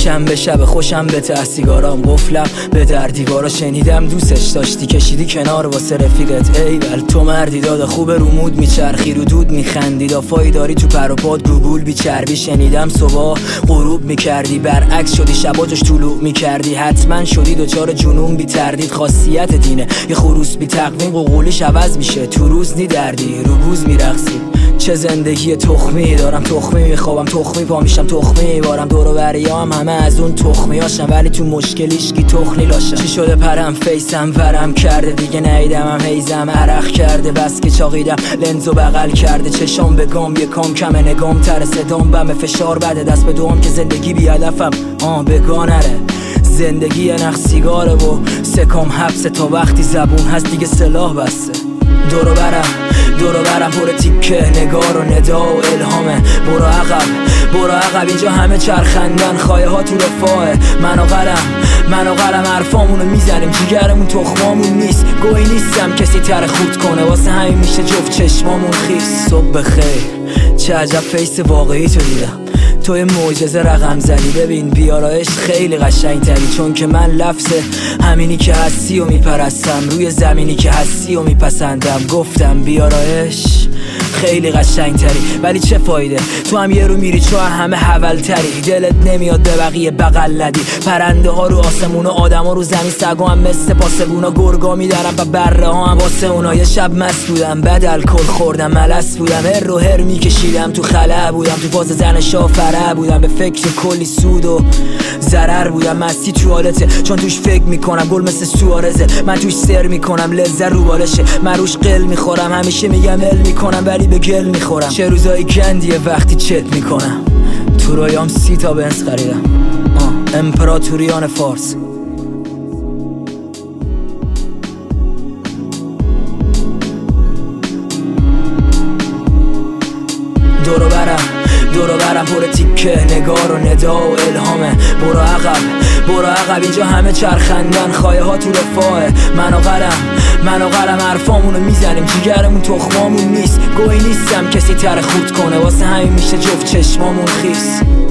شنبه شب خوشم به ته سیگارام قفلم به در دیوارا شنیدم دوستش داشتی کشیدی کنار واسه رفیقت ایول تو مردی داده خوب رو مود میچرخی رو دود میخندی دافایی داری تو پر و پاد گوگل بی چربی شنیدم صبح غروب میکردی برعکس شدی شبا جاش طلوع میکردی حتما شدی دوچار جنون بی تردید خاصیت دینه یه خروس بی تقویم قوقولیش عوض میشه تو روز نی دردی رو بوز میرقصی چه زندگی تخمی دارم تخمی میخوابم تخمی پا میشم تخمی میبارم دور و بریام همه از اون تخمیاشم ولی تو مشکلیش کی تخنی لاشم چی شده پرم فیسم ورم کرده دیگه نیدمم هیزم عرق کرده بس که چاقیدم لنزو بغل کرده چشام به گام یه کام کمه نگام تر صدام بم فشار بده دست به دوام که زندگی بی هدفم بگانره زندگی یه نخ سیگاره و سکام حبسه تا وقتی زبون هست دیگه سلاح بسته دور و برم پر تیکه نگار و ندا و الهامه برو عقب اینجا همه چرخندن خواهه ها تو رفاهه من و قلم حرفامونو میزنیم جیگرمون تخمامون نیست گوی نیستم کسی تر خود کنه واسه همین میشه جفت چشمامون خیس صبح بخیر چه عجب فیس واقعی تو دیدم تو یه معجزه رقم زدی ببین بیارایش خیلی قشنگ تری چون که من لفظ همینی که هستی و میپرستم روی زمینی که هستی و میپسندم گفتم بیارایش خیلی قشنگ تری ولی چه فایده تو هم یه رو میری چون همه حول تری دلت نمیاد به بقیه بغل ندی پرنده ها رو آسمون و آدم ها رو زمین سگا هم مثل پاسبونا گرگا میدارم و بره ها هم واسه اونا یه شب مست بودم بعد الکل خوردم ملس بودم هر و هر میکشیدم تو خلأ بودم تو فاز زن شافره بودم به فکر کلی سود و ضرر بودم مستی تو حالته چون توش فکر میکنم گل مثل سوارزه من توش سر میکنم لذت رو بالشه من روش قل میخورم همیشه میگم ال میکنم ولی به گل میخورم چه روزایی گندیه وقتی چت میکنم تو رویام 30 تا بنز خریدم امپراتوریان فارس دور و برم پر تیکه نگار و ندا و الهامه برو عقب اینجا همه چرخندن خواهه ها تو رفاهه من و قلم حرفامونو میزنیم جیگرمون تخمامون نیست گوی نیستم کسی تر خود کنه واسه همین میشه جفت چشمامون خیس